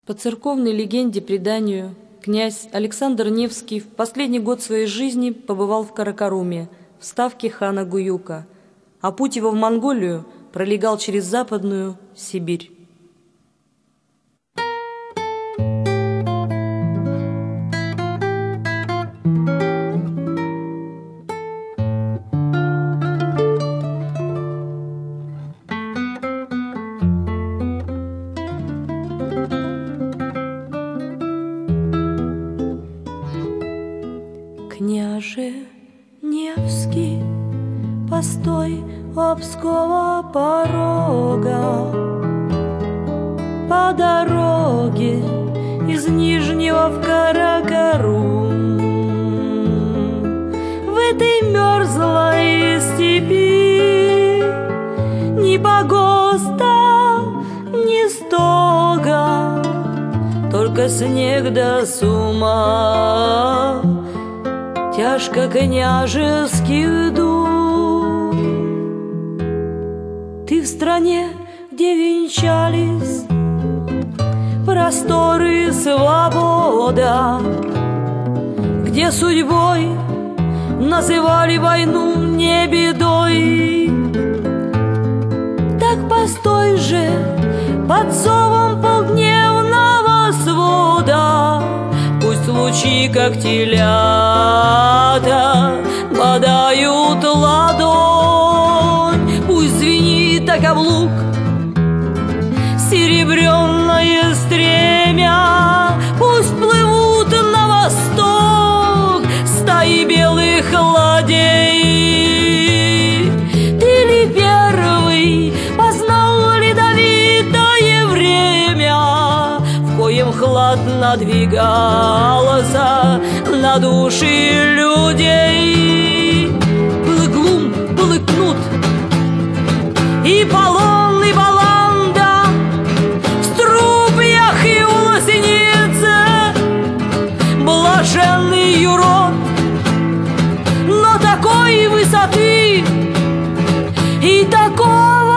По церковной легенде, преданию, князь Александр Невский в последний год своей жизни побывал в Каракаруме, в ставке хана Гуюка, а путь его в Монголию пролегал через Западную Сибирь. Княже Невский, постой у Обского порога, по дороге из Нижнего в Каракарум. В этой мерзлой степи ни погоста, ни стога, только снег да сума, тяжко княжеских дум. Ты в стране, где венчались просторы и свобода, где судьбой называли войну не бедой. Так постой же под зовом полдневного свода, пусть лучи, как телята, бодают ладонь, пусть звенит окаблук, серебряное стремя, пусть плывут на восток стаи белых ладей. Ты ли первый познал ледовитое время, в коем хлад надвигался на души людей? Был и глум, был и кнут, и полон, и баланда, в струпьях и у лосеницы блаженный юрод. Но такой высоты и такого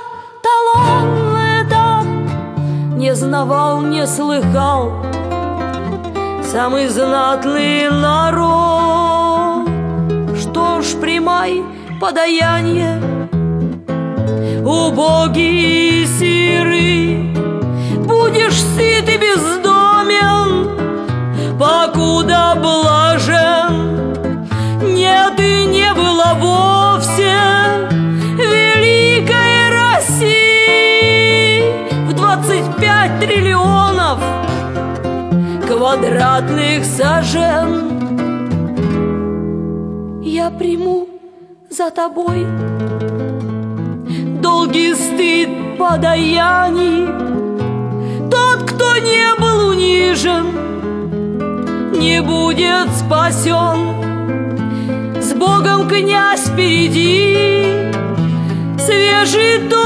таланта не знавал, не слыхал самый знатный народ. Что ж, примай подаяние, убогий и сирый, будешь сыт и бездомен, покуда блажен. Нет, и не было вовсе великой России в 25 триллионов квадратных сажен. Я приму за тобой долгий стыд подаяний. Тот, кто не был унижен, не будет спасен. С Богом, князь, впереди свежий ток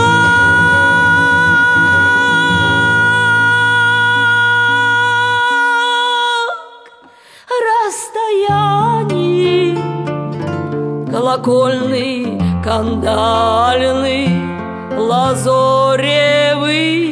расстояний, колокольный, кандальный, лазоревый.